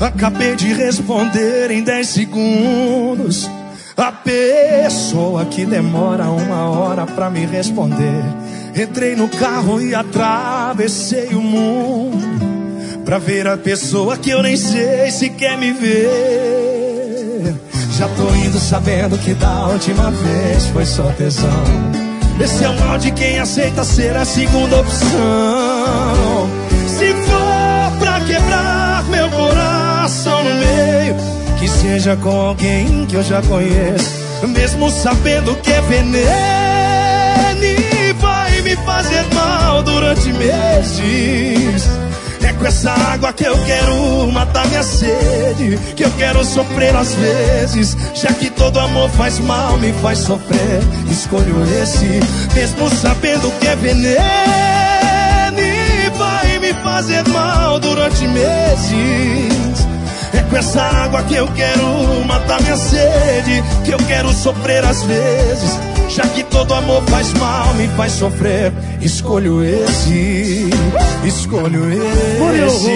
Acabei de responder em 10 segundos. A pessoa que demora 1 hora pra me responder. Entrei no carro e atravessei o mundo pra ver a pessoa que eu nem sei se quer me ver. Já tô indo sabendo que da última vez foi só tesão. Esse é o mal de quem aceita ser a segunda opção. Se for pra quebrar meu coração no meio, que seja com alguém que eu já conheço, mesmo sabendo que é veneno e vai me fazer mal durante meses. É com essa água que eu quero matar minha sede, que eu quero sofrer às vezes, já que todo amor faz mal, me faz sofrer. Escolho esse, mesmo sabendo que é veneno e vai me fazer mal durante meses. É com essa água que eu quero matar minha sede, que eu quero sofrer às vezes, já que todo amor faz mal, me faz sofrer. Escolho esse, escolho esse.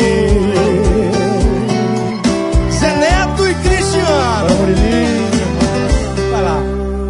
Zé Neto e Cristiano. Vai lá.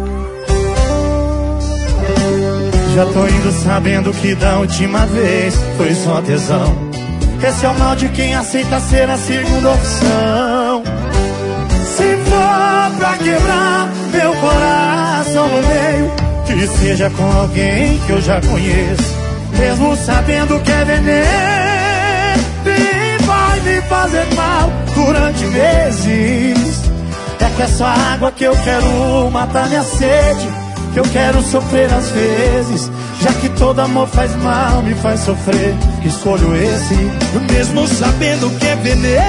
Já tô indo sabendo que da última vez foi só tesão. Esse é o mal de quem aceita ser a segunda opção. Se for pra quebrar meu coração no meio, que seja com alguém que eu já conheço, mesmo sabendo que é veneno e vai me fazer mal durante meses. É com essa água que eu quero matar minha sede, que eu quero sofrer às vezes, já que todo amor faz mal, me faz sofrer. Escolho esse, mesmo sabendo que é veneno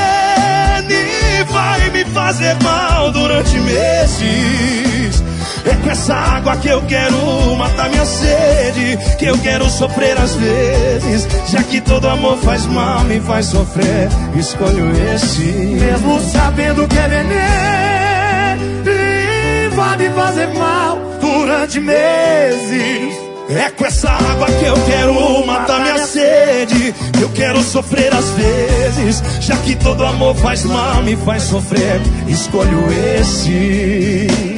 e vai me fazer mal durante meses. É com essa água que eu quero matar minha sede, que eu quero sofrer às vezes, já que todo amor faz mal, me faz sofrer. Escolho esse, mesmo sabendo que é veneno e vai me fazer mal durante meses. É com essa água que eu quero matar minha sede, que eu quero sofrer às vezes, já que todo amor faz mal, me faz sofrer. Escolho esse.